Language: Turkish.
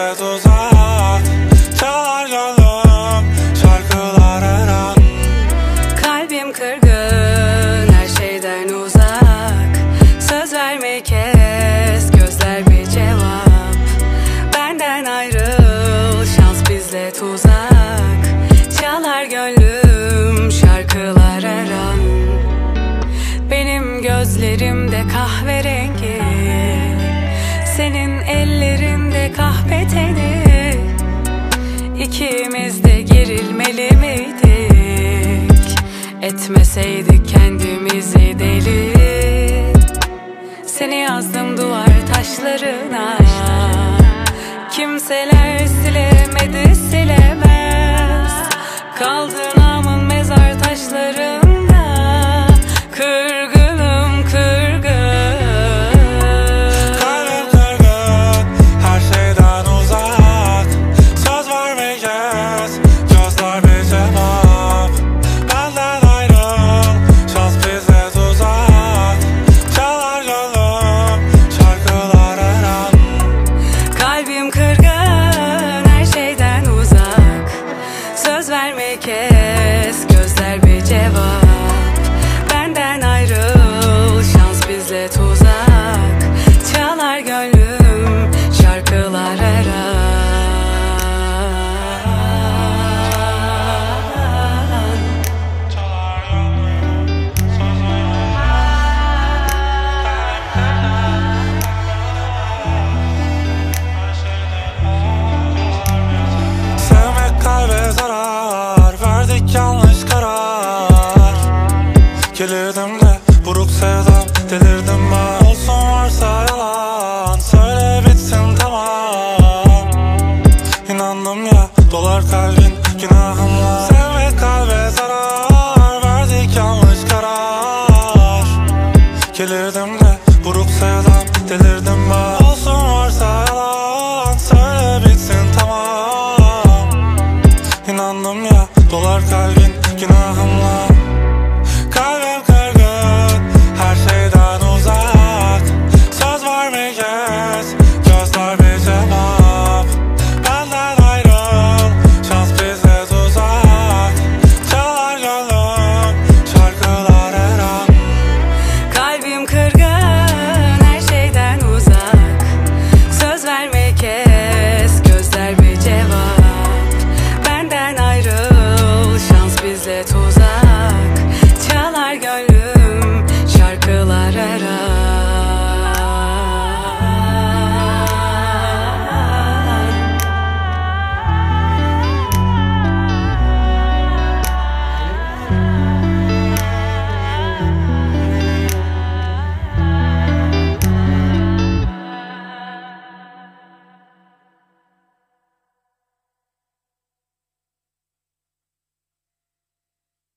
bizde tuzak. Çalar gönlüm şarkılar her an. Kalbim kırgın, her şeyden uzak. Söz vermeyi kes, gözler bir cevap. Benden ayrıl, şans bizde tuzak. Çalar gönlüm şarkılar her an. Benim gözlerimde kahverengi, senin ellerinde kahpe teni. İkimiz de gerilmeli miydik? Etmeseydik kendimizi deli. Seni yazdım duvar taşlarına, kimseler silemedi, silemez. Kaldı